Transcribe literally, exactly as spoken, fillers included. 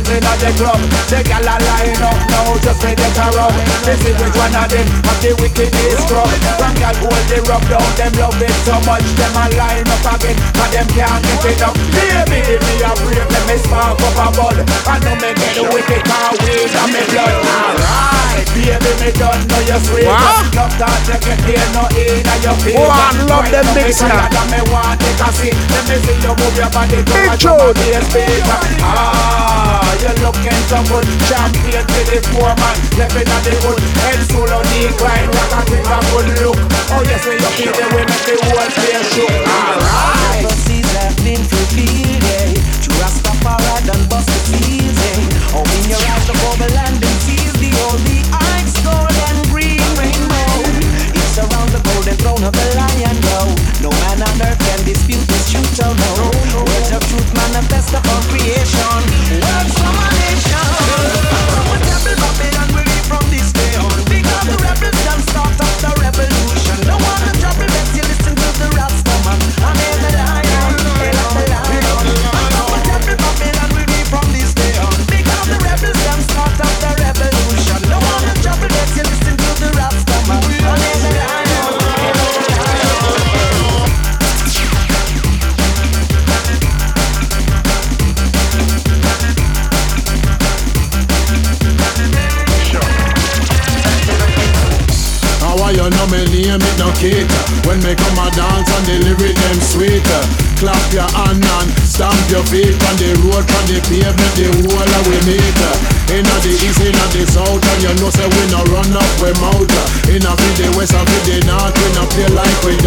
in the club. The gal a line up now, just say get a rub. This is which one of them have the wickedest scrub. From gal hold the rub down, them love it so much. Them a line up again, but them can't get it up. Baby, if me a break, let me spark up a bud. I know me get the wicked car weed on me blood. Alright, baby, me done know you're sweet. Love that you get here, no in your feet. Oh, I love them mix now. Me want take a seat. Let me see you move your body to my bass beat. Ah, you're looking so good. Champion to the four man, left in the hood. Head solo decline, rock and take a good look. Oh yes, when you feel the way make the whole place shook. Alright. Prophecies have been fulfilled, yeah. To Rastafari done bust the seals, yeah. Oh, in your eyes the bubble and the seas, the old the ice, gold and green rainbow. It's around the golden throne of the lion, yo. No man on earth can dispute this truth, oh no. Words of truth manifest upon creation. Words from a nation. What happened, Babylon will be from this day on. Because the rebels done start up the revolution. No one to trouble, let's you listen to the Rastaman. I'm in the lion, in the lion. What happened, Babylon will be from this day on. Because the rebels done start up the revolution. No one to trouble, let's you listen to the Rastaman. I'm in the lion. You know me name it no cater. When me come a dance and the lyric them sweeter. Clap your hand and stamp your feet on the road, on the pavement, the whole of we meter. Inna the east, inna the south, and you know say we no run up we mouth. Inna the west and the north, we no play like we